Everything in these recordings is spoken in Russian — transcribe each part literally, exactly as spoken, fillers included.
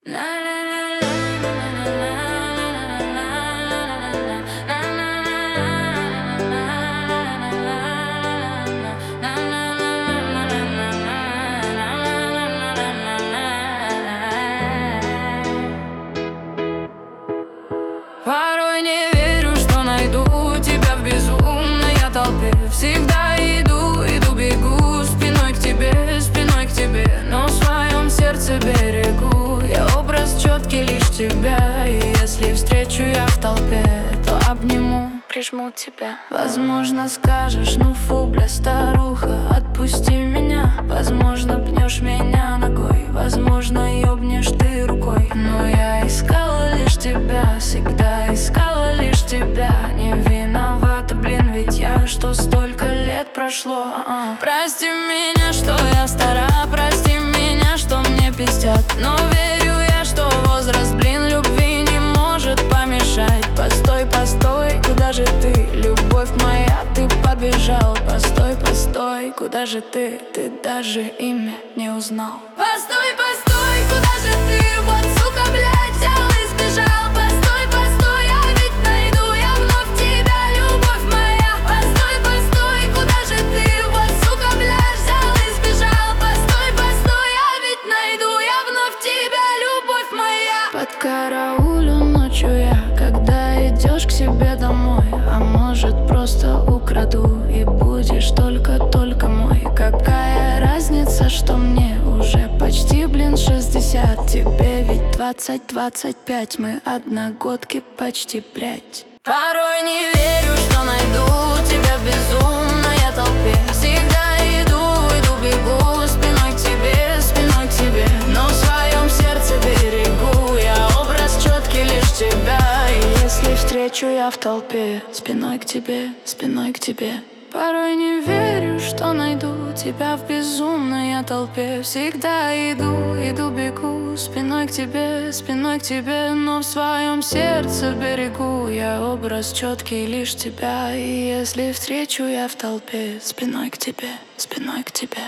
Порой не верю, что найду тебя в безумной я толпе. Всегда иду, иду, бегу спиной к тебе, спиной к тебе, но в своем сердце берегу я образ четкий лишь тебя. И если встречу я в толпе, то обниму, прижму тебя. Возможно, скажешь, ну фу, бля, старуха, отпусти меня. Возможно, пнешь меня ногой, возможно, ёбнешь ты рукой. Но я искала лишь тебя, всегда искала лишь тебя. Не виновата, блин, ведь я, что столько лет прошло. а-а. Прости меня, что я стара, прости меня, что мне пиздят. Но верю я, что возраст, блин, любви не может помешать. Постой, постой, куда же ты, любовь моя, ты побежал. Постой, постой, куда же ты, ты даже имя не узнал. Постой, постой, куда же ты, вот сука, блядь, взял и сбежал. Постой, постой, я ведь найду я вновь тебя, любовь моя. Постой, постой, куда же ты, вот сука, блядь, взял и сбежал. Постой, постой, я ведь найду я вновь тебя, любовь моя. Подкараулю ночью я, когда идешь к себе домой. А может, просто украду и будешь только-только мой. Какая разница, что мне уже почти, блин, шестьдесят. Тебе ведь двадцать-двадцать пять, мы одногодки почти, блять. Порой не верю, что найду тебя в безумной толпе. Всегда иду, иду, бегу спиной к тебе, спиной к тебе, но в своем сердце берегу я образ четкий лишь тебя. И если встречу я в толпе, спиной к тебе, спиной к тебе. Порой не верю, что найду тебя в безумной толпе. Всегда иду, иду, бегу спиной к тебе, спиной к тебе, но в своем сердце берегу я образ четкий лишь тебя. И если встречу я в толпе, спиной к тебе, спиной к тебе.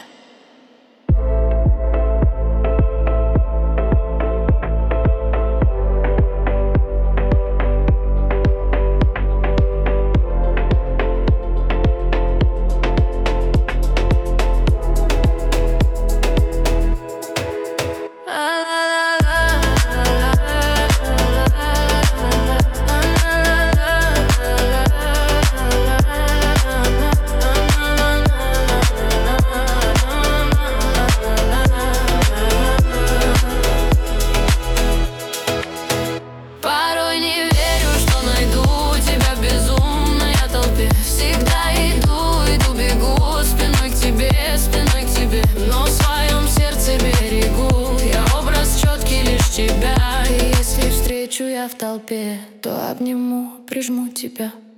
Тебя, и если встречу я в толпе, то обниму, прижму тебя.